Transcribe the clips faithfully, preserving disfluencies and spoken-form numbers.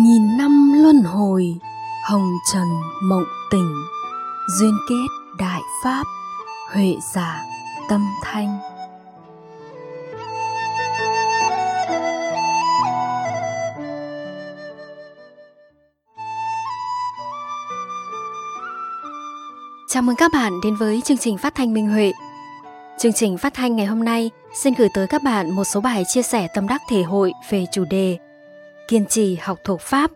Nghìn năm luân hồi, hồng trần mộng tỉnh, duyên kết đại pháp, huệ giả tâm thanh. Chào mừng các bạn đến với chương trình phát thanh Minh Huệ. Chương trình phát thanh ngày hôm nay xin gửi tới các bạn một số bài chia sẻ tâm đắc thể hội về chủ đề kiên trì học thuộc Pháp.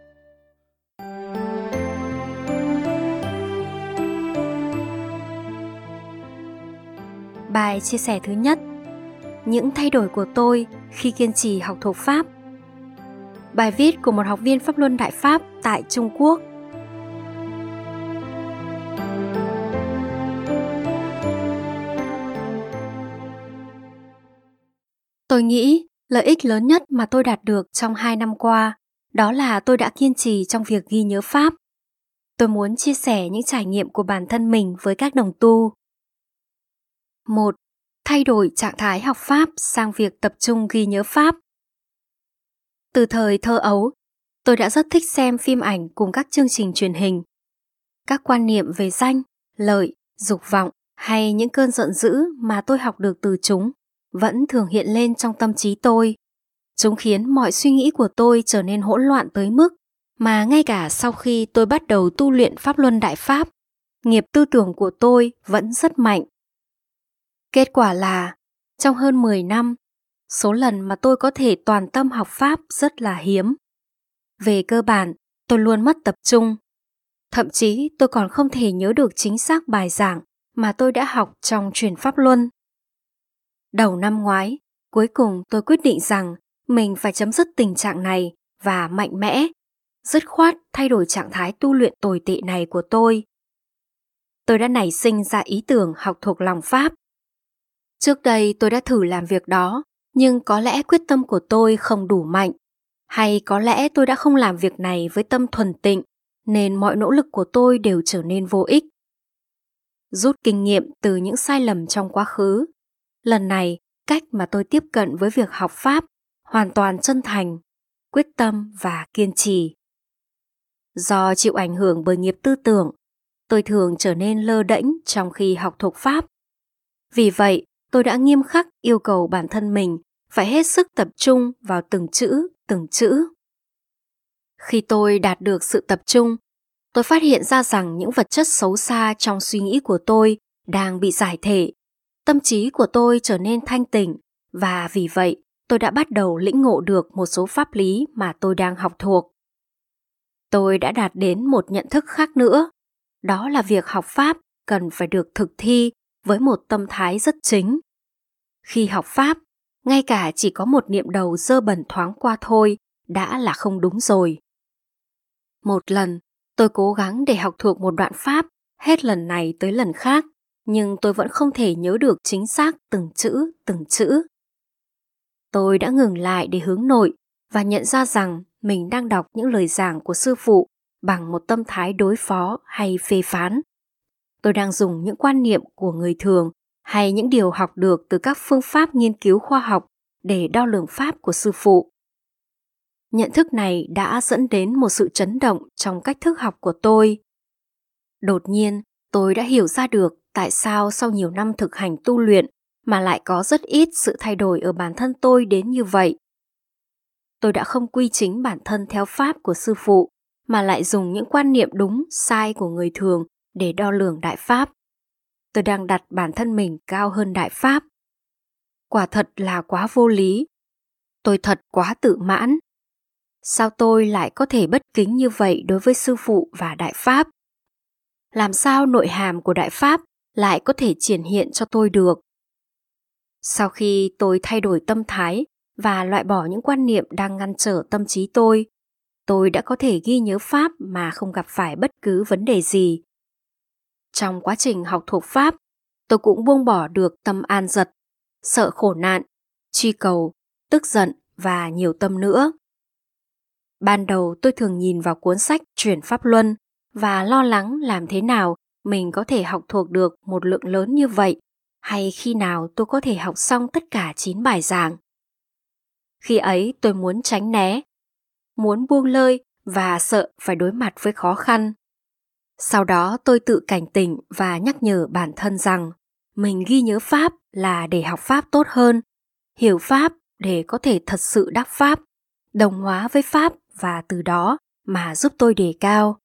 Bài chia sẻ thứ nhất: những thay đổi của tôi khi kiên trì học thuộc Pháp. Bài viết của một học viên Pháp Luân Đại Pháp tại Trung Quốc. Tôi nghĩ lợi ích lớn nhất mà tôi đạt được trong hai năm qua đó là tôi đã kiên trì trong việc ghi nhớ Pháp. Tôi muốn chia sẻ những trải nghiệm của bản thân mình với các đồng tu. một. Thay đổi trạng thái học Pháp sang việc tập trung ghi nhớ Pháp. Từ thời thơ ấu, tôi đã rất thích xem phim ảnh cùng các chương trình truyền hình. Các quan niệm về danh, lợi, dục vọng hay những cơn giận dữ mà tôi học được từ chúng vẫn thường hiện lên trong tâm trí tôi. Chúng khiến mọi suy nghĩ của tôi trở nên hỗn loạn tới mức mà ngay cả sau khi tôi bắt đầu tu luyện Pháp Luân Đại Pháp, nghiệp tư tưởng của tôi vẫn rất mạnh. Kết quả là, trong hơn mười năm, số lần mà tôi có thể toàn tâm học Pháp rất là hiếm. Về cơ bản, tôi luôn mất tập trung. Thậm chí tôi còn không thể nhớ được chính xác bài giảng mà tôi đã học trong truyền Pháp Luân. Đầu năm ngoái, cuối cùng tôi quyết định rằng mình phải chấm dứt tình trạng này và mạnh mẽ, dứt khoát thay đổi trạng thái tu luyện tồi tệ này của tôi. Tôi đã nảy sinh ra ý tưởng học thuộc lòng Pháp. Trước đây tôi đã thử làm việc đó, nhưng có lẽ quyết tâm của tôi không đủ mạnh, hay có lẽ tôi đã không làm việc này với tâm thuần tịnh, nên mọi nỗ lực của tôi đều trở nên vô ích. Rút kinh nghiệm từ những sai lầm trong quá khứ, lần này cách mà tôi tiếp cận với việc học Pháp hoàn toàn chân thành, quyết tâm và kiên trì. Do chịu ảnh hưởng bởi nghiệp tư tưởng, tôi thường trở nên lơ đễnh trong khi học thuộc Pháp. Vì vậy, tôi đã nghiêm khắc yêu cầu bản thân mình phải hết sức tập trung vào từng chữ, từng chữ. Khi tôi đạt được sự tập trung, tôi phát hiện ra rằng những vật chất xấu xa trong suy nghĩ của tôi đang bị giải thể. Tâm trí của tôi trở nên thanh tỉnh và vì vậy tôi đã bắt đầu lĩnh ngộ được một số pháp lý mà tôi đang học thuộc. Tôi đã đạt đến một nhận thức khác nữa, đó là việc học Pháp cần phải được thực thi với một tâm thái rất chính. Khi học Pháp, ngay cả chỉ có một niệm đầu dơ bẩn thoáng qua thôi đã là không đúng rồi. Một lần, tôi cố gắng để học thuộc một đoạn Pháp hết lần này tới lần khác, nhưng tôi vẫn không thể nhớ được chính xác từng chữ, từng chữ. Tôi đã ngừng lại để hướng nội và nhận ra rằng mình đang đọc những lời giảng của sư phụ bằng một tâm thái đối phó hay phê phán. Tôi đang dùng những quan niệm của người thường hay những điều học được từ các phương pháp nghiên cứu khoa học để đo lường Pháp của sư phụ. Nhận thức này đã dẫn đến một sự chấn động trong cách thức học của tôi. Đột nhiên, tôi đã hiểu ra được tại sao sau nhiều năm thực hành tu luyện mà lại có rất ít sự thay đổi ở bản thân tôi đến như vậy. Tôi đã không quy chính bản thân theo Pháp của sư phụ, mà lại dùng những quan niệm đúng, sai của người thường để đo lường Đại Pháp. Tôi đang đặt bản thân mình cao hơn Đại Pháp. Quả thật là quá vô lý. Tôi thật quá tự mãn. Sao tôi lại có thể bất kính như vậy đối với sư phụ và Đại Pháp? Làm sao nội hàm của Đại Pháp lại có thể triển hiện cho tôi được? Sau khi tôi thay đổi tâm thái và loại bỏ những quan niệm đang ngăn trở tâm trí tôi, tôi đã có thể ghi nhớ Pháp mà không gặp phải bất cứ vấn đề gì. Trong quá trình học thuộc Pháp, tôi cũng buông bỏ được tâm an dật, sợ khổ nạn, truy cầu, tức giận và nhiều tâm nữa. Ban đầu tôi thường nhìn vào cuốn sách Truyền Pháp Luân và lo lắng làm thế nào mình có thể học thuộc được một lượng lớn như vậy, hay khi nào tôi có thể học xong tất cả chín bài giảng. Khi ấy tôi muốn tránh né, muốn buông lơi và sợ phải đối mặt với khó khăn. Sau đó tôi tự cảnh tỉnh và nhắc nhở bản thân rằng mình ghi nhớ Pháp là để học Pháp tốt hơn, hiểu Pháp để có thể thật sự đắc Pháp, đồng hóa với Pháp và từ đó mà giúp tôi đề cao.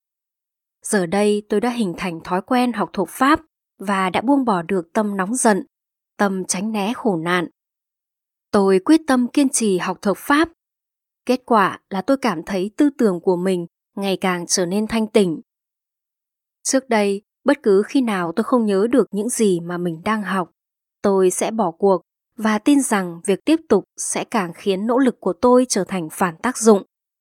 Giờ đây tôi đã hình thành thói quen học thuộc Pháp và đã buông bỏ được tâm nóng giận, tâm tránh né khổ nạn. Tôi quyết tâm kiên trì học thuộc Pháp. Kết quả là tôi cảm thấy tư tưởng của mình ngày càng trở nên thanh tỉnh. Trước đây, bất cứ khi nào tôi không nhớ được những gì mà mình đang học, tôi sẽ bỏ cuộc và tin rằng việc tiếp tục sẽ càng khiến nỗ lực của tôi trở thành phản tác dụng.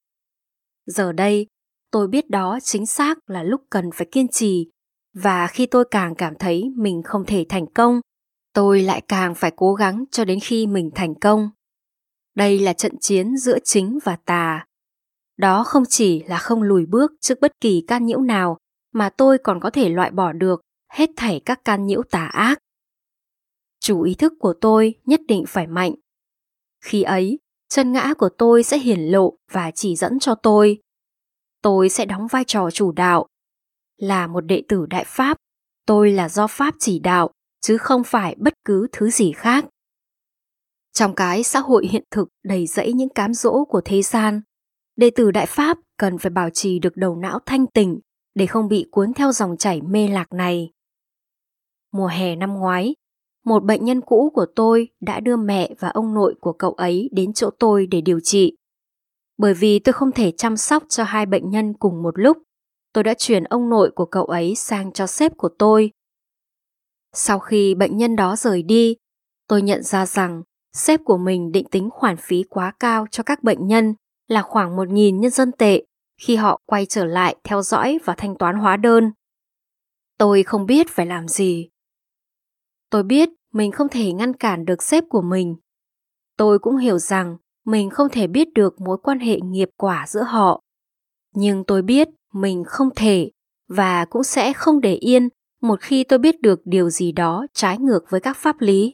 Giờ đây, tôi biết đó chính xác là lúc cần phải kiên trì, và khi tôi càng cảm thấy mình không thể thành công, tôi lại càng phải cố gắng cho đến khi mình thành công. Đây là trận chiến giữa chính và tà. Đó không chỉ là không lùi bước trước bất kỳ can nhiễu nào, mà tôi còn có thể loại bỏ được hết thảy các can nhiễu tà ác. Chủ ý thức của tôi nhất định phải mạnh. Khi ấy, chân ngã của tôi sẽ hiển lộ và chỉ dẫn cho tôi. Tôi sẽ đóng vai trò chủ đạo. Là một đệ tử Đại Pháp, tôi là do Pháp chỉ đạo, chứ không phải bất cứ thứ gì khác. Trong cái xã hội hiện thực đầy rẫy những cám dỗ của thế gian, đệ tử Đại Pháp cần phải bảo trì được đầu não thanh tỉnh để không bị cuốn theo dòng chảy mê lạc này. Mùa hè năm ngoái, một bệnh nhân cũ của tôi đã đưa mẹ và ông nội của cậu ấy đến chỗ tôi để điều trị. Bởi vì tôi không thể chăm sóc cho hai bệnh nhân cùng một lúc, tôi đã chuyển ông nội của cậu ấy sang cho sếp của tôi. Sau khi bệnh nhân đó rời đi, tôi nhận ra rằng sếp của mình định tính khoản phí quá cao cho các bệnh nhân là khoảng một nghìn nhân dân tệ khi họ quay trở lại theo dõi và thanh toán hóa đơn. Tôi không biết phải làm gì. Tôi biết mình không thể ngăn cản được sếp của mình. Tôi cũng hiểu rằng mình không thể biết được mối quan hệ nghiệp quả giữa họ. Nhưng tôi biết mình không thể và cũng sẽ không để yên một khi tôi biết được điều gì đó trái ngược với các pháp lý.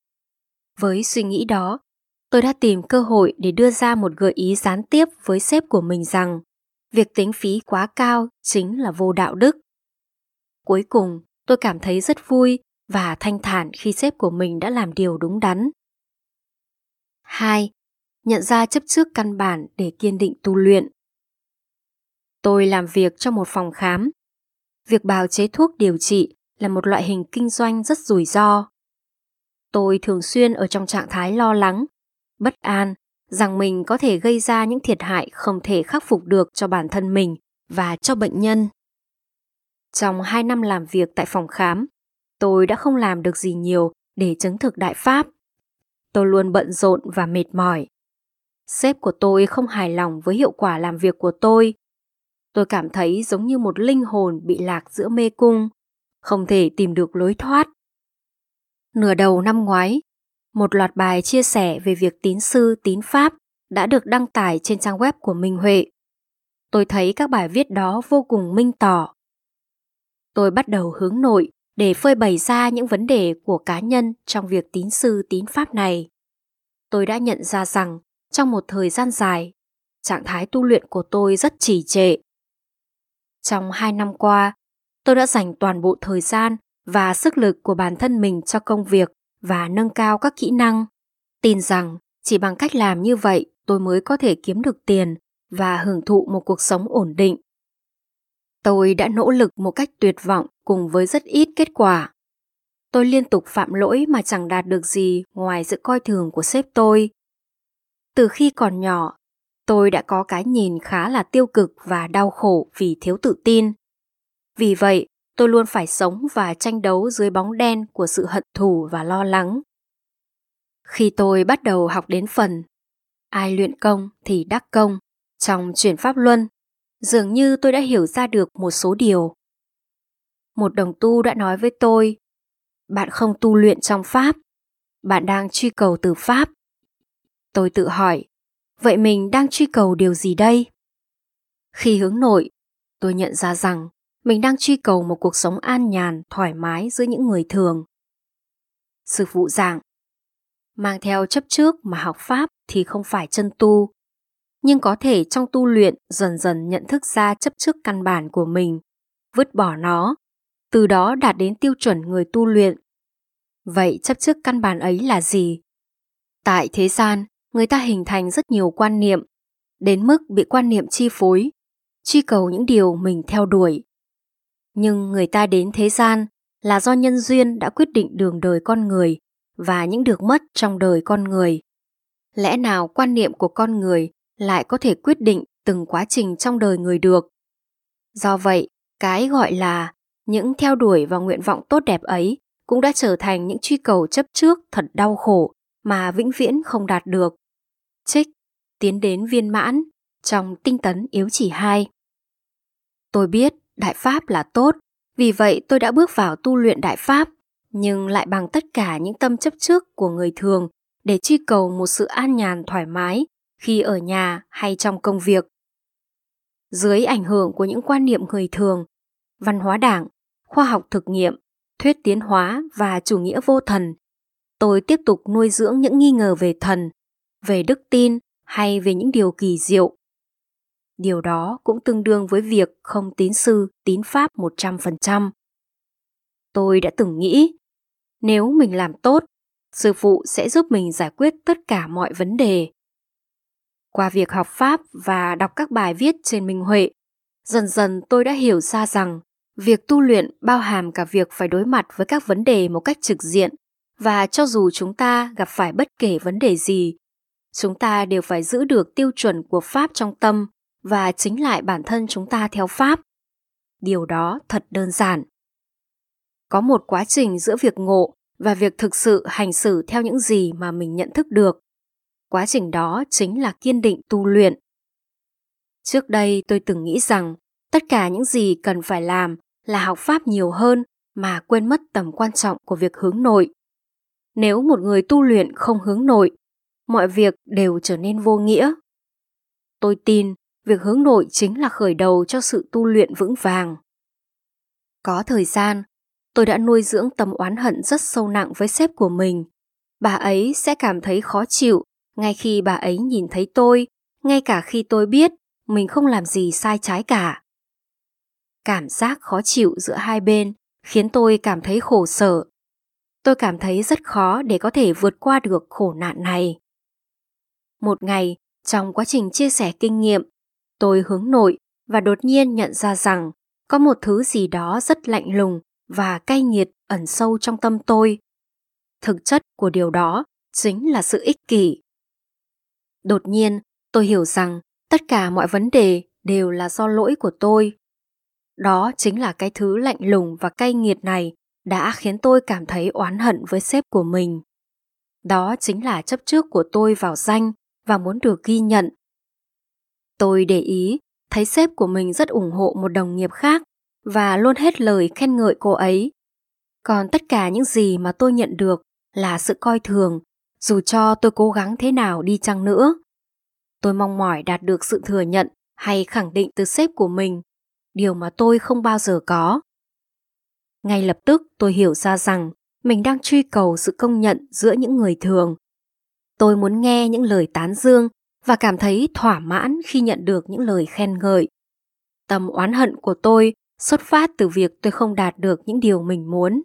Với suy nghĩ đó, tôi đã tìm cơ hội để đưa ra một gợi ý gián tiếp với sếp của mình rằng việc tính phí quá cao chính là vô đạo đức. Cuối cùng, tôi cảm thấy rất vui và thanh thản khi sếp của mình đã làm điều đúng đắn. hai. Nhận ra chấp trước căn bản để kiên định tu luyện. Tôi làm việc trong một phòng khám. Việc bào chế thuốc điều trị là một loại hình kinh doanh rất rủi ro. Tôi thường xuyên ở trong trạng thái lo lắng, bất an rằng mình có thể gây ra những thiệt hại không thể khắc phục được cho bản thân mình và cho bệnh nhân. Trong hai năm làm việc tại phòng khám, tôi đã không làm được gì nhiều để chứng thực Đại Pháp. Tôi luôn bận rộn và mệt mỏi. Sếp của tôi không hài lòng với hiệu quả làm việc của tôi. Tôi cảm thấy giống như một linh hồn bị lạc giữa mê cung, không thể tìm được lối thoát. Nửa đầu năm ngoái, một loạt bài chia sẻ về việc tín sư tín Pháp đã được đăng tải trên trang web của Minh Huệ. Tôi thấy các bài viết đó vô cùng minh tỏ. Tôi bắt đầu hướng nội để phơi bày ra những vấn đề của cá nhân trong việc tín sư tín Pháp này. Tôi đã nhận ra rằng trong một thời gian dài, trạng thái tu luyện của tôi rất trì trệ. Trong hai năm qua, tôi đã dành toàn bộ thời gian và sức lực của bản thân mình cho công việc và nâng cao các kỹ năng. Tin rằng chỉ bằng cách làm như vậy tôi mới có thể kiếm được tiền và hưởng thụ một cuộc sống ổn định. Tôi đã nỗ lực một cách tuyệt vọng cùng với rất ít kết quả. Tôi liên tục phạm lỗi mà chẳng đạt được gì ngoài sự coi thường của sếp tôi. Từ khi còn nhỏ, tôi đã có cái nhìn khá là tiêu cực và đau khổ vì thiếu tự tin. Vì vậy, tôi luôn phải sống và tranh đấu dưới bóng đen của sự hận thù và lo lắng. Khi tôi bắt đầu học đến phần ai luyện công thì đắc công trong chuyển Pháp Luân, dường như tôi đã hiểu ra được một số điều. Một đồng tu đã nói với tôi, bạn không tu luyện trong Pháp, bạn đang truy cầu từ Pháp. Tôi tự hỏi, vậy mình đang truy cầu điều gì đây? Khi hướng nội, tôi nhận ra rằng mình đang truy cầu một cuộc sống an nhàn, thoải mái giữa những người thường. Sư phụ giảng, mang theo chấp trước mà học Pháp thì không phải chân tu. nhưng có thể trong tu luyện dần dần nhận thức ra chấp trước căn bản của mình, vứt bỏ nó, từ đó đạt đến tiêu chuẩn người tu luyện. Vậy chấp trước căn bản ấy là gì? Tại thế gian, người ta hình thành rất nhiều quan niệm, đến mức bị quan niệm chi phối, truy cầu những điều mình theo đuổi. Nhưng người ta đến thế gian là do nhân duyên đã quyết định đường đời con người và những được mất trong đời con người. Lẽ nào quan niệm của con người lại có thể quyết định từng quá trình trong đời người được? Do vậy, cái gọi là những theo đuổi và nguyện vọng tốt đẹp ấy cũng đã trở thành những truy cầu chấp trước thật đau khổ mà vĩnh viễn không đạt được. Trích Tiến đến viên mãn trong Tinh tấn yếu chỉ hai. Tôi biết Đại Pháp là tốt, vì vậy tôi đã bước vào tu luyện Đại Pháp, nhưng lại bằng tất cả những tâm chấp trước của người thường để truy cầu một sự an nhàn thoải mái khi ở nhà hay trong công việc. Dưới ảnh hưởng của những quan niệm người thường, văn hóa đảng, khoa học thực nghiệm, thuyết tiến hóa và chủ nghĩa vô thần, tôi tiếp tục nuôi dưỡng những nghi ngờ về thần, về đức tin hay về những điều kỳ diệu. Điều đó cũng tương đương với việc không tín sư, tín pháp một trăm phần trăm. Tôi đã từng nghĩ, nếu mình làm tốt, sư phụ sẽ giúp mình giải quyết tất cả mọi vấn đề. Qua việc học Pháp và đọc các bài viết trên Minh Huệ, dần dần tôi đã hiểu ra rằng việc tu luyện bao hàm cả việc phải đối mặt với các vấn đề một cách trực diện, và cho dù chúng ta gặp phải bất kể vấn đề gì, chúng ta đều phải giữ được tiêu chuẩn của Pháp trong tâm và chính lại bản thân chúng ta theo Pháp. Điều đó thật đơn giản. Có một quá trình giữa việc ngộ và việc thực sự hành xử theo những gì mà mình nhận thức được. Quá trình đó chính là kiên định tu luyện. Trước đây tôi từng nghĩ rằng tất cả những gì cần phải làm là học Pháp nhiều hơn mà quên mất tầm quan trọng của việc hướng nội. Nếu một người tu luyện không hướng nội, mọi việc đều trở nên vô nghĩa. Tôi tin việc hướng nội chính là khởi đầu cho sự tu luyện vững vàng. Có thời gian, tôi đã nuôi dưỡng tâm oán hận rất sâu nặng với sếp của mình. Bà ấy sẽ cảm thấy khó chịu ngay khi bà ấy nhìn thấy tôi, ngay cả khi tôi biết mình không làm gì sai trái cả. Cảm giác khó chịu giữa hai bên khiến tôi cảm thấy khổ sở. Tôi cảm thấy rất khó để có thể vượt qua được khổ nạn này. Một ngày, trong quá trình chia sẻ kinh nghiệm, tôi hướng nội và đột nhiên nhận ra rằng có một thứ gì đó rất lạnh lùng và cay nghiệt ẩn sâu trong tâm tôi. Thực chất của điều đó chính là sự ích kỷ. Đột nhiên, tôi hiểu rằng tất cả mọi vấn đề đều là do lỗi của tôi. Đó chính là cái thứ lạnh lùng và cay nghiệt này đã khiến tôi cảm thấy oán hận với sếp của mình. Đó chính là chấp trước của tôi vào danh và muốn được ghi nhận. Tôi để ý, thấy sếp của mình rất ủng hộ một đồng nghiệp khác và luôn hết lời khen ngợi cô ấy. Còn tất cả những gì mà tôi nhận được là sự coi thường, dù cho tôi cố gắng thế nào đi chăng nữa. Tôi mong mỏi đạt được sự thừa nhận hay khẳng định từ sếp của mình, điều mà tôi không bao giờ có. Ngay lập tức tôi hiểu ra rằng mình đang truy cầu sự công nhận giữa những người thường. Tôi muốn nghe những lời tán dương và cảm thấy thỏa mãn khi nhận được những lời khen ngợi. Tâm oán hận của tôi xuất phát từ việc tôi không đạt được những điều mình muốn.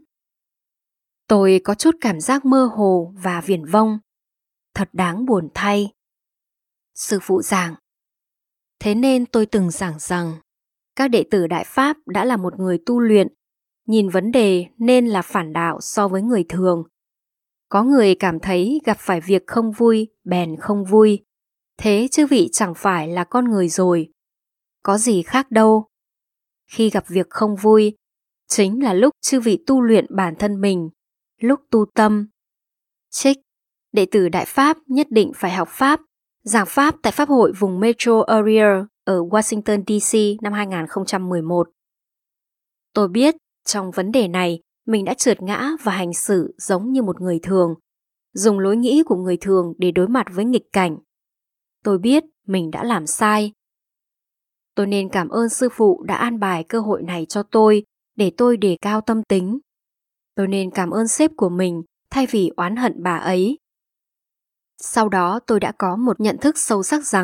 Tôi có chút cảm giác mơ hồ và viển vông. Thật đáng buồn thay. Sư phụ giảng. Thế nên tôi từng giảng rằng các đệ tử Đại Pháp đã là một người tu luyện, nhìn vấn đề nên là phản đạo so với người thường. Có người cảm thấy gặp phải việc không vui, bèn không vui. Thế chư vị chẳng phải là con người rồi. Có gì khác đâu. Khi gặp việc không vui, chính là lúc chư vị tu luyện bản thân mình, lúc tu tâm. Trích, đệ tử Đại Pháp nhất định phải học Pháp, giảng Pháp tại Pháp hội vùng Metro Area ở Washington D C năm hai không một một. Tôi biết trong vấn đề này mình đã trượt ngã và hành xử giống như một người thường, dùng lối nghĩ của người thường để đối mặt với nghịch cảnh. Tôi biết mình đã làm sai. Tôi nên cảm ơn sư phụ đã an bài cơ hội này cho tôi để tôi đề cao tâm tính. Tôi nên cảm ơn sếp của mình thay vì oán hận bà ấy. Sau đó tôi đã có một nhận thức sâu sắc rằng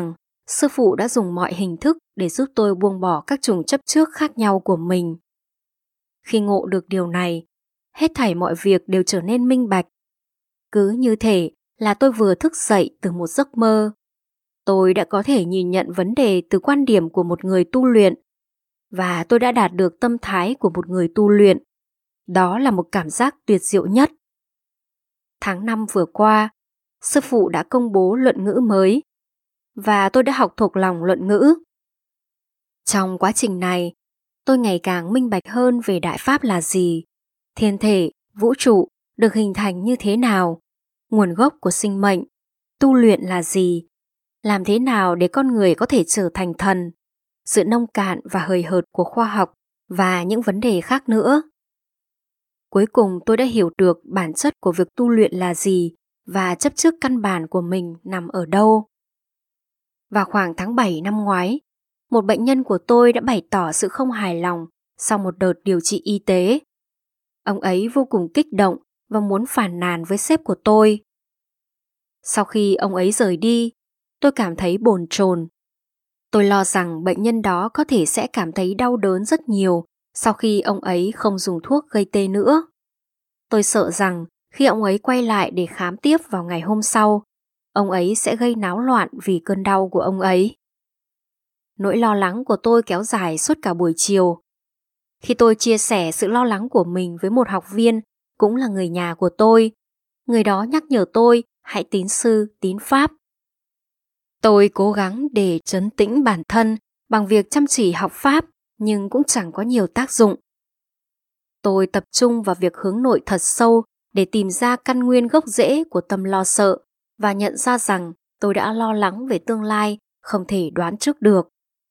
sư phụ đã dùng mọi hình thức để giúp tôi buông bỏ các chủng chấp trước khác nhau của mình. Khi ngộ được điều này, hết thảy mọi việc đều trở nên minh bạch. Cứ như thể là tôi vừa thức dậy từ một giấc mơ. Tôi đã có thể nhìn nhận vấn đề từ quan điểm của một người tu luyện, và tôi đã đạt được tâm thái của một người tu luyện. Đó là một cảm giác tuyệt diệu nhất. Tháng năm vừa qua, sư phụ đã công bố luận ngữ mới, và tôi đã học thuộc lòng luận ngữ. Trong quá trình này, tôi ngày càng minh bạch hơn về Đại Pháp là gì, thiên thể, vũ trụ được hình thành như thế nào, nguồn gốc của sinh mệnh, tu luyện là gì, làm thế nào để con người có thể trở thành thần, sự nông cạn và hời hợt của khoa học và những vấn đề khác nữa. Cuối cùng tôi đã hiểu được bản chất của việc tu luyện là gì và chấp trước căn bản của mình nằm ở đâu. Vào khoảng tháng bảy năm ngoái, một bệnh nhân của tôi đã bày tỏ sự không hài lòng sau một đợt điều trị y tế. Ông ấy vô cùng kích động và muốn phàn nàn với sếp của tôi. Sau khi ông ấy rời đi, tôi cảm thấy bồn chồn. Tôi lo rằng bệnh nhân đó có thể sẽ cảm thấy đau đớn rất nhiều sau khi ông ấy không dùng thuốc gây tê nữa. Tôi sợ rằng khi ông ấy quay lại để khám tiếp vào ngày hôm sau, ông ấy sẽ gây náo loạn vì cơn đau của ông ấy. Nỗi lo lắng của tôi kéo dài suốt cả buổi chiều. Khi tôi chia sẻ sự lo lắng của mình với một học viên, cũng là người nhà của tôi, người đó nhắc nhở tôi hãy tín sư, tín pháp. Tôi cố gắng để trấn tĩnh bản thân bằng việc chăm chỉ học pháp, nhưng cũng chẳng có nhiều tác dụng. Tôi tập trung vào việc hướng nội thật sâu để tìm ra căn nguyên gốc rễ của tâm lo sợ và nhận ra rằng tôi đã lo lắng về tương lai không thể đoán trước được.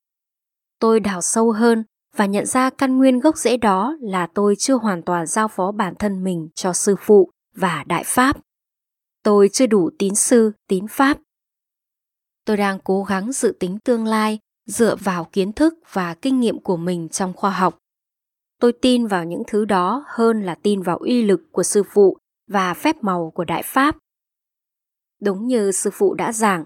Tôi đào sâu hơn và nhận ra căn nguyên gốc rễ đó là tôi chưa hoàn toàn giao phó bản thân mình cho sư phụ và Đại Pháp. Tôi chưa đủ tín sư, tín pháp. Tôi đang cố gắng dự tính tương lai dựa vào kiến thức và kinh nghiệm của mình trong khoa học. Tôi tin vào những thứ đó hơn là tin vào uy lực của sư phụ và phép màu của Đại Pháp. Đúng như sư phụ đã giảng.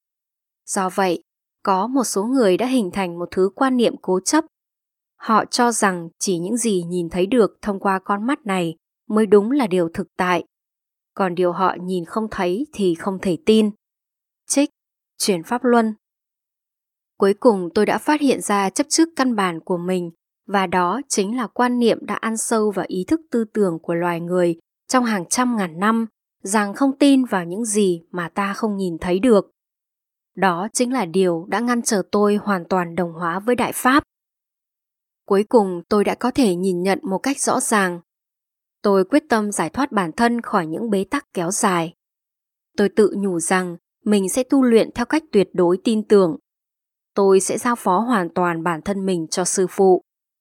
Do vậy, có một số người đã hình thành một thứ quan niệm cố chấp. Họ cho rằng chỉ những gì nhìn thấy được thông qua con mắt này mới đúng là điều thực tại, còn điều họ nhìn không thấy thì không thể tin. Trích, Chuyển Pháp Luân. Cuối cùng tôi đã phát hiện ra chấp trước căn bản của mình, và đó chính là quan niệm đã ăn sâu vào ý thức tư tưởng của loài người trong hàng trăm ngàn năm, rằng không tin vào những gì mà ta không nhìn thấy được. Đó chính là điều đã ngăn trở tôi hoàn toàn đồng hóa với Đại Pháp. Cuối cùng tôi đã có thể nhìn nhận một cách rõ ràng. Tôi quyết tâm giải thoát bản thân khỏi những bế tắc kéo dài. Tôi tự nhủ rằng mình sẽ tu luyện theo cách tuyệt đối tin tưởng. Tôi sẽ giao phó hoàn toàn bản thân mình cho sư phụ.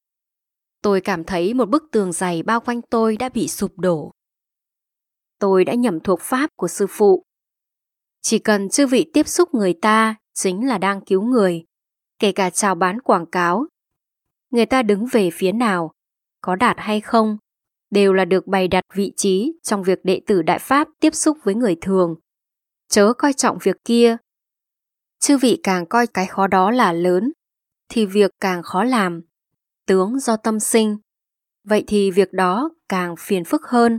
Tôi cảm thấy một bức tường dày bao quanh tôi đã bị sụp đổ. Tôi đã nhẩm thuộc pháp của sư phụ. Chỉ cần chư vị tiếp xúc người ta chính là đang cứu người, kể cả chào bán quảng cáo. Người ta đứng về phía nào, có đạt hay không, đều là được bày đặt vị trí trong việc đệ tử Đại Pháp tiếp xúc với người thường. Chớ coi trọng việc kia. Chư vị càng coi cái khó đó là lớn, thì việc càng khó làm. Tướng do tâm sinh, vậy thì việc đó càng phiền phức hơn.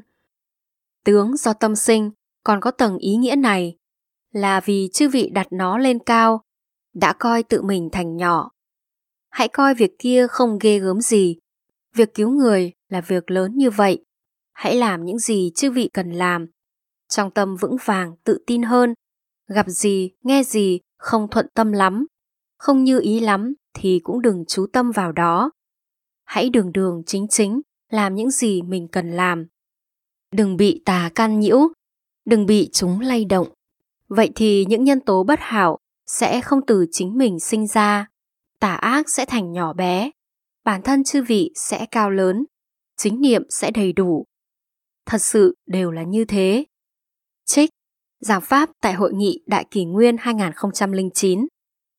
Tướng do tâm sinh còn có tầng ý nghĩa này, là vì chư vị đặt nó lên cao, đã coi tự mình thành nhỏ. Hãy coi việc kia không ghê gớm gì. Việc cứu người là việc lớn như vậy. Hãy làm những gì chư vị cần làm, trong tâm vững vàng, tự tin hơn. Gặp gì, nghe gì không thuận tâm lắm, không như ý lắm thì cũng đừng chú tâm vào đó. Hãy đường đường chính chính làm những gì mình cần làm. Đừng bị tà can nhiễu, đừng bị chúng lay động. Vậy thì những nhân tố bất hảo sẽ không từ chính mình sinh ra. Tà ác sẽ thành nhỏ bé, bản thân chư vị sẽ cao lớn, chính niệm sẽ đầy đủ. Thật sự đều là như thế. Trích, Giảng Pháp tại Hội nghị Đại Kỷ Nguyên hai không không chín.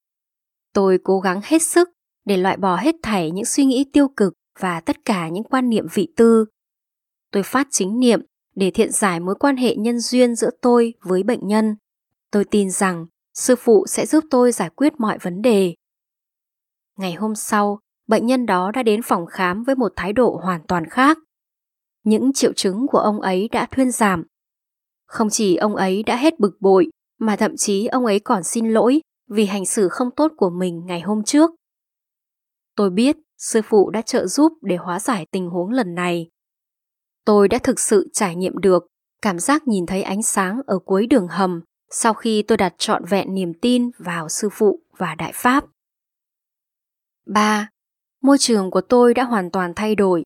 Tôi cố gắng hết sức để loại bỏ hết thảy những suy nghĩ tiêu cực và tất cả những quan niệm vị tư. Tôi phát chính niệm để thiện giải mối quan hệ nhân duyên giữa tôi với bệnh nhân. Tôi tin rằng sư phụ sẽ giúp tôi giải quyết mọi vấn đề. Ngày hôm sau, bệnh nhân đó đã đến phòng khám với một thái độ hoàn toàn khác. Những triệu chứng của ông ấy đã thuyên giảm. Không chỉ ông ấy đã hết bực bội, mà thậm chí ông ấy còn xin lỗi vì hành xử không tốt của mình ngày hôm trước. Tôi biết sư phụ đã trợ giúp để hóa giải tình huống lần này. Tôi đã thực sự trải nghiệm được cảm giác nhìn thấy ánh sáng ở cuối đường hầm sau khi tôi đặt trọn vẹn niềm tin vào sư phụ và Đại Pháp. ba. Môi trường của tôi đã hoàn toàn thay đổi.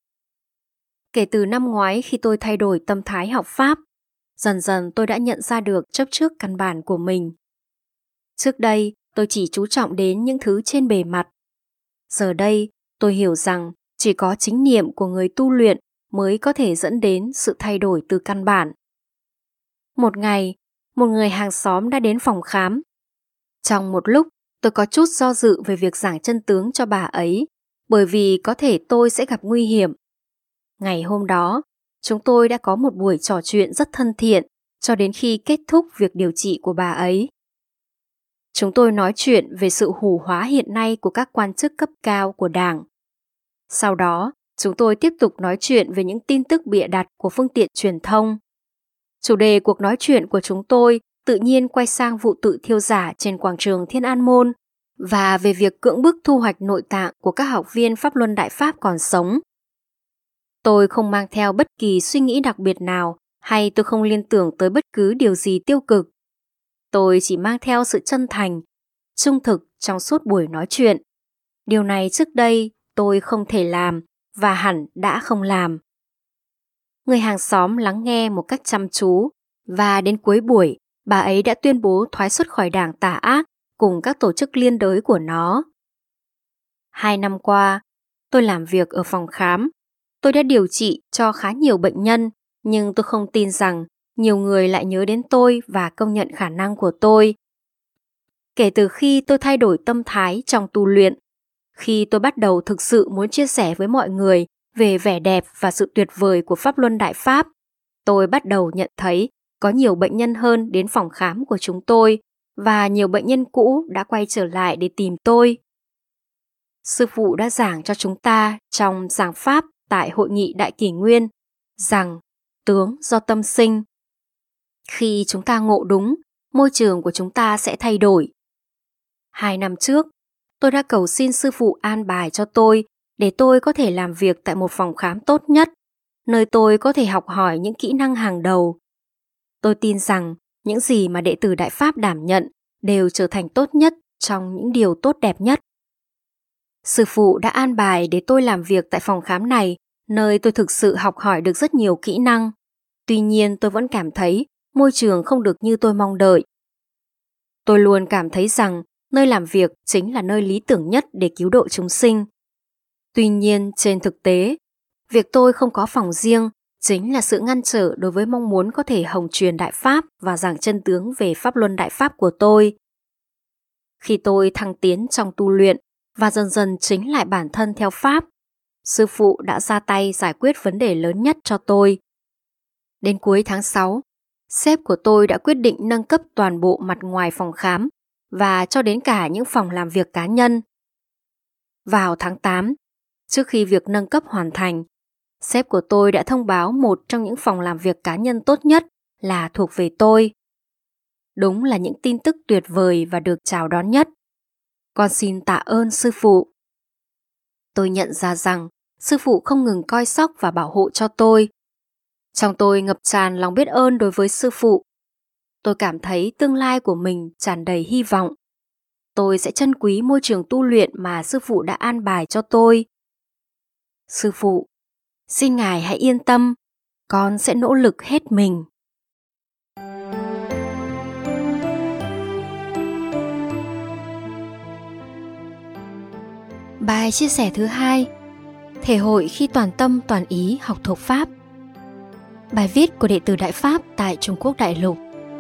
Kể từ năm ngoái khi tôi thay đổi tâm thái học Pháp, dần dần tôi đã nhận ra được chấp trước căn bản của mình. Trước đây, tôi chỉ chú trọng đến những thứ trên bề mặt. Giờ đây, tôi hiểu rằng chỉ có chính niệm của người tu luyện mới có thể dẫn đến sự thay đổi từ căn bản. Một ngày, một người hàng xóm đã đến phòng khám. Trong một lúc, tôi có chút do dự về việc giảng chân tướng cho bà ấy, bởi vì có thể tôi sẽ gặp nguy hiểm. Ngày hôm đó, chúng tôi đã có một buổi trò chuyện rất thân thiện cho đến khi kết thúc việc điều trị của bà ấy. Chúng tôi nói chuyện về sự hủ hóa hiện nay của các quan chức cấp cao của Đảng. Sau đó, chúng tôi tiếp tục nói chuyện về những tin tức bịa đặt của phương tiện truyền thông. Chủ đề cuộc nói chuyện của chúng tôi tự nhiên quay sang vụ tự thiêu giả trên quảng trường Thiên An Môn và về việc cưỡng bức thu hoạch nội tạng của các học viên Pháp Luân Đại Pháp còn sống. Tôi không mang theo bất kỳ suy nghĩ đặc biệt nào hay tôi không liên tưởng tới bất cứ điều gì tiêu cực. Tôi chỉ mang theo sự chân thành, trung thực trong suốt buổi nói chuyện. Điều này trước đây tôi không thể làm và hẳn đã không làm. Người hàng xóm lắng nghe một cách chăm chú và đến cuối buổi, bà ấy đã tuyên bố thoái xuất khỏi đảng tà ác cùng các tổ chức liên đới của nó. Hai năm qua, tôi làm việc ở phòng khám. Tôi đã điều trị cho khá nhiều bệnh nhân, nhưng tôi không tin rằng nhiều người lại nhớ đến tôi và công nhận khả năng của tôi. Kể từ khi tôi thay đổi tâm thái trong tu luyện, khi tôi bắt đầu thực sự muốn chia sẻ với mọi người về vẻ đẹp và sự tuyệt vời của Pháp Luân Đại Pháp, tôi bắt đầu nhận thấy có nhiều bệnh nhân hơn đến phòng khám của chúng tôi và nhiều bệnh nhân cũ đã quay trở lại để tìm tôi. Sư phụ đã giảng cho chúng ta trong giảng Pháp tại Hội nghị Đại Kỷ Nguyên rằng tướng do tâm sinh. Khi chúng ta ngộ đúng, môi trường của chúng ta sẽ thay đổi. Hai năm trước, tôi đã cầu xin sư phụ an bài cho tôi để tôi có thể làm việc tại một phòng khám tốt nhất, nơi tôi có thể học hỏi những kỹ năng hàng đầu. Tôi tin rằng những gì mà đệ tử Đại Pháp đảm nhận đều trở thành tốt nhất trong những điều tốt đẹp nhất. Sư phụ đã an bài để tôi làm việc tại phòng khám này, nơi tôi thực sự học hỏi được rất nhiều kỹ năng. Tuy nhiên tôi vẫn cảm thấy môi trường không được như tôi mong đợi. Tôi luôn cảm thấy rằng nơi làm việc chính là nơi lý tưởng nhất để cứu độ chúng sinh. Tuy nhiên trên thực tế, việc tôi không có phòng riêng chính là sự ngăn trở đối với mong muốn có thể hồng truyền Đại Pháp và giảng chân tướng về Pháp Luân Đại Pháp của tôi. Khi tôi thăng tiến trong tu luyện và dần dần chính lại bản thân theo Pháp, sư phụ đã ra tay giải quyết vấn đề lớn nhất cho tôi. Đến cuối tháng sáu, sếp của tôi đã quyết định nâng cấp toàn bộ mặt ngoài phòng khám và cho đến cả những phòng làm việc cá nhân. Vào tháng tám, trước khi việc nâng cấp hoàn thành, sếp của tôi đã thông báo một trong những phòng làm việc cá nhân tốt nhất là thuộc về tôi. Đúng là những tin tức tuyệt vời và được chào đón nhất. Con xin tạ ơn sư phụ. Tôi nhận ra rằng sư phụ không ngừng coi sóc và bảo hộ cho tôi. Trong tôi ngập tràn lòng biết ơn đối với sư phụ. Tôi cảm thấy tương lai của mình tràn đầy hy vọng. Tôi sẽ trân quý môi trường tu luyện mà sư phụ đã an bài cho tôi. Sư phụ, xin Ngài hãy yên tâm, con sẽ nỗ lực hết mình. Bài chia sẻ thứ hai: thể hội khi toàn tâm toàn ý học thuộc Pháp. Bài viết của đệ tử Đại Pháp tại Trung Quốc đại lục.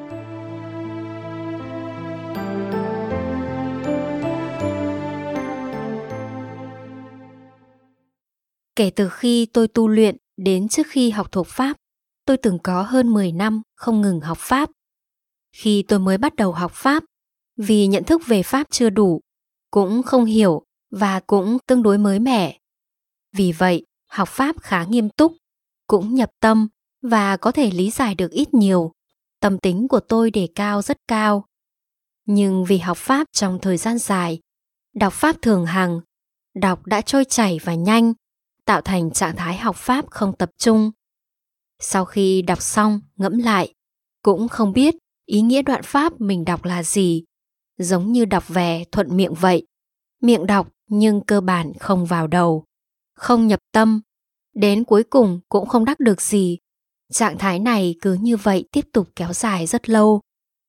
Kể từ khi tôi tu luyện đến trước khi học thuộc Pháp, tôi từng có hơn mười năm không ngừng học Pháp. Khi tôi mới bắt đầu học Pháp, vì nhận thức về Pháp chưa đủ, cũng không hiểu và cũng tương đối mới mẻ. Vì vậy, học Pháp khá nghiêm túc, cũng nhập tâm và có thể lý giải được ít nhiều. Tâm tính của tôi đề cao rất cao. Nhưng vì học Pháp trong thời gian dài, đọc Pháp thường hằng, đọc đã trôi chảy và nhanh, tạo thành trạng thái học Pháp không tập trung. Sau khi đọc xong, ngẫm lại, cũng không biết ý nghĩa đoạn Pháp mình đọc là gì. Giống như đọc về thuận miệng vậy. Miệng đọc nhưng cơ bản không vào đầu, không nhập tâm, đến cuối cùng cũng không đắc được gì. Trạng thái này cứ như vậy tiếp tục kéo dài rất lâu.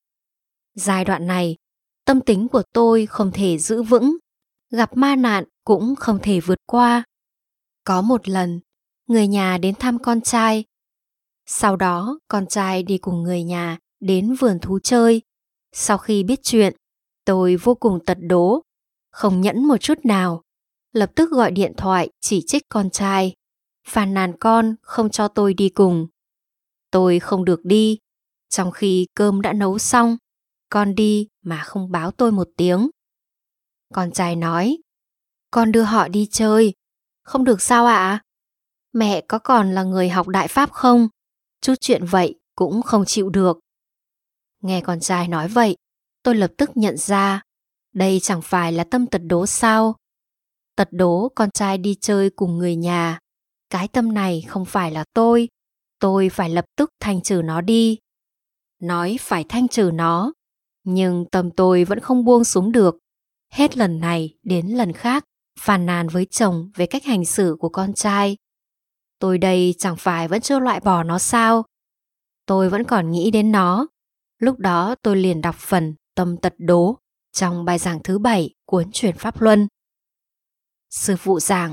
Giai đoạn này, tâm tính của tôi không thể giữ vững, gặp ma nạn cũng không thể vượt qua. Có một lần, người nhà đến thăm con trai. Sau đó, con trai đi cùng người nhà đến vườn thú chơi. Sau khi biết chuyện, tôi vô cùng tật đố, không nhẫn một chút nào. Lập tức gọi điện thoại chỉ trích con trai, phàn nàn con không cho tôi đi cùng. Tôi không được đi, trong khi cơm đã nấu xong, con đi mà không báo tôi một tiếng. Con trai nói, con đưa họ đi chơi, không được sao ạ? Mẹ có còn là người học Đại Pháp không? Chút chuyện vậy cũng không chịu được. Nghe con trai nói vậy, tôi lập tức nhận ra, đây chẳng phải là tâm tật đố sao? Tật đố con trai đi chơi cùng người nhà. Cái tâm này không phải là tôi, tôi phải lập tức thanh trừ nó đi. Nói phải thanh trừ nó, nhưng tâm tôi vẫn không buông xuống được. Hết lần này đến lần khác, phàn nàn với chồng về cách hành xử của con trai. Tôi đây chẳng phải vẫn chưa loại bỏ nó sao? Tôi vẫn còn nghĩ đến nó. Lúc đó tôi liền đọc phần tâm tật đố trong bài giảng thứ bảy cuốn Chuyển Pháp Luân. Sư phụ giảng,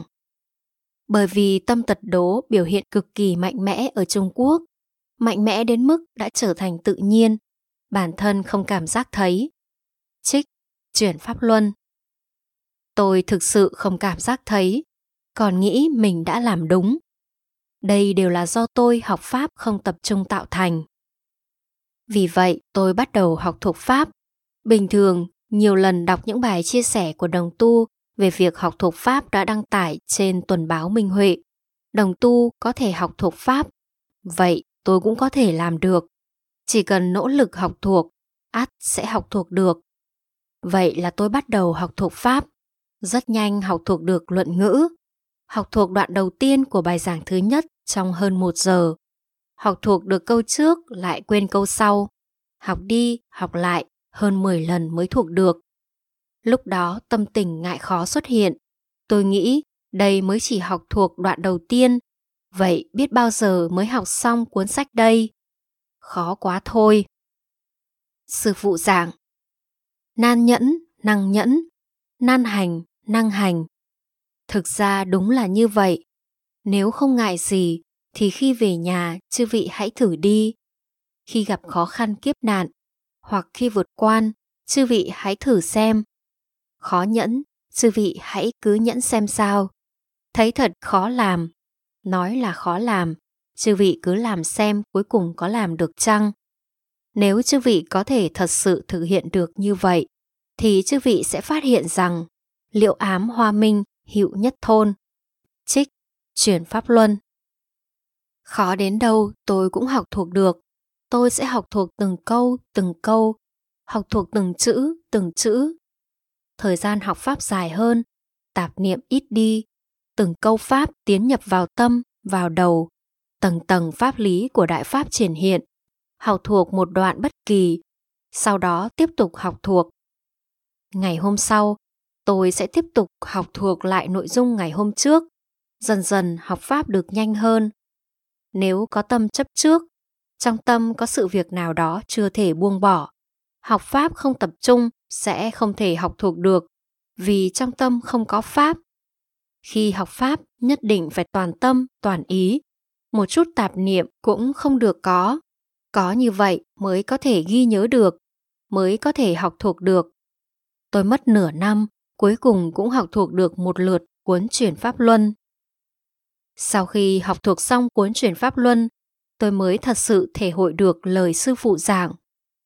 bởi vì tâm tật đố biểu hiện cực kỳ mạnh mẽ ở Trung Quốc, mạnh mẽ đến mức đã trở thành tự nhiên, bản thân không cảm giác thấy. Trích Chuyển Pháp Luân. Tôi thực sự không cảm giác thấy, còn nghĩ mình đã làm đúng. Đây đều là do tôi học Pháp không tập trung tạo thành. Vì vậy tôi bắt đầu học thuộc Pháp. Bình thường, nhiều lần đọc những bài chia sẻ của đồng tu về việc học thuộc Pháp đã đăng tải trên tuần báo Minh Huệ. Đồng tu có thể học thuộc Pháp, vậy tôi cũng có thể làm được. Chỉ cần nỗ lực học thuộc, ắt sẽ học thuộc được. Vậy là tôi bắt đầu học thuộc Pháp. Rất nhanh học thuộc được luận ngữ. Học thuộc đoạn đầu tiên của bài giảng thứ nhất trong hơn một giờ. Học thuộc được câu trước lại quên câu sau. Học đi, học lại, hơn mười lần mới thuộc được. Lúc đó tâm tình ngại khó xuất hiện. Tôi nghĩ đây mới chỉ học thuộc đoạn đầu tiên. Vậy biết bao giờ mới học xong cuốn sách đây? Khó quá thôi. Sư phụ giảng, nan nhẫn, năng nhẫn, nan hành, năng hành. Thực ra đúng là như vậy. Nếu không ngại gì, thì khi về nhà, chư vị hãy thử đi. Khi gặp khó khăn kiếp nạn, hoặc khi vượt quan, chư vị hãy thử xem. Khó nhẫn, chư vị hãy cứ nhẫn xem sao. Thấy thật khó làm, nói là khó làm, chư vị cứ làm xem cuối cùng có làm được chăng. Nếu chư vị có thể thật sự thực hiện được như vậy, thì chư vị sẽ phát hiện rằng liệu ám hoa minh, hữu nhất thôn. Trích Chuyển Pháp Luân. Khó đến đâu tôi cũng học thuộc được. Tôi sẽ học thuộc từng câu, từng câu, học thuộc từng chữ, từng chữ. Thời gian học Pháp dài hơn, tạp niệm ít đi, từng câu Pháp tiến nhập vào tâm, vào đầu, tầng tầng pháp lý của Đại Pháp triển hiện. Học thuộc một đoạn bất kỳ, sau đó tiếp tục học thuộc. Ngày hôm sau, tôi sẽ tiếp tục học thuộc lại nội dung ngày hôm trước. Dần dần học Pháp được nhanh hơn. Nếu có tâm chấp trước, trong tâm có sự việc nào đó chưa thể buông bỏ, học Pháp không tập trung sẽ không thể học thuộc được, vì trong tâm không có Pháp. Khi học Pháp nhất định phải toàn tâm, toàn ý, một chút tạp niệm cũng không được có. Có như vậy mới có thể ghi nhớ được, mới có thể học thuộc được. Tôi mất nửa năm, cuối cùng cũng học thuộc được một lượt cuốn Chuyển Pháp Luân. Sau khi học thuộc xong cuốn Chuyển Pháp Luân, tôi mới thật sự thể hội được lời sư phụ giảng.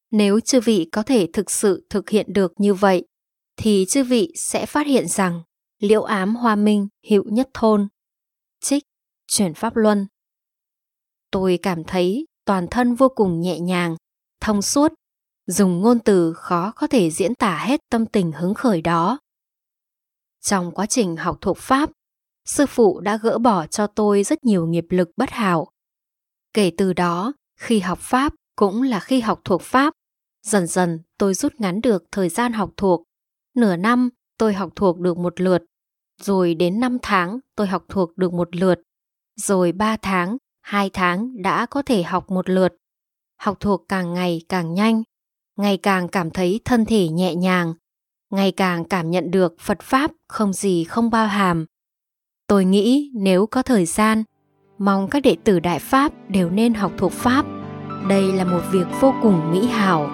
Nếu chư vị có thể thực sự thực hiện được như vậy, thì chư vị sẽ phát hiện rằng liễu ám hoa minh hữu nhất thôn. Trích Chuyển Pháp Luân. Tôi cảm thấy toàn thân vô cùng nhẹ nhàng, thông suốt, dùng ngôn từ khó có thể diễn tả hết tâm tình hứng khởi đó. Trong quá trình học thuộc Pháp, sư phụ đã gỡ bỏ cho tôi rất nhiều nghiệp lực bất hảo. Kể từ đó, khi học Pháp cũng là khi học thuộc Pháp, dần dần tôi rút ngắn được thời gian học thuộc. Nửa năm tôi học thuộc được một lượt, rồi đến năm tháng tôi học thuộc được một lượt, rồi ba tháng, hai tháng đã có thể học một lượt. Học thuộc càng ngày càng nhanh, ngày càng cảm thấy thân thể nhẹ nhàng, ngày càng cảm nhận được Phật Pháp không gì không bao hàm. Tôi nghĩ nếu có thời gian, mong các đệ tử Đại Pháp đều nên học thuộc Pháp. Đây là một việc vô cùng mỹ hảo.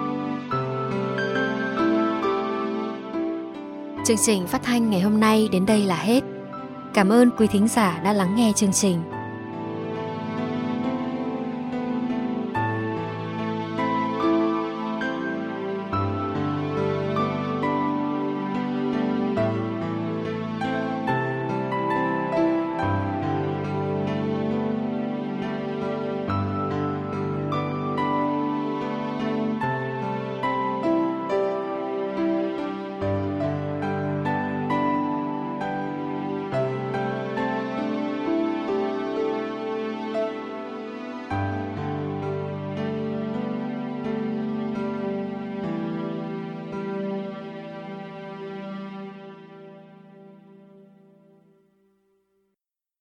Chương trình phát thanh ngày hôm nay đến đây là hết. Cảm ơn quý thính giả đã lắng nghe chương trình.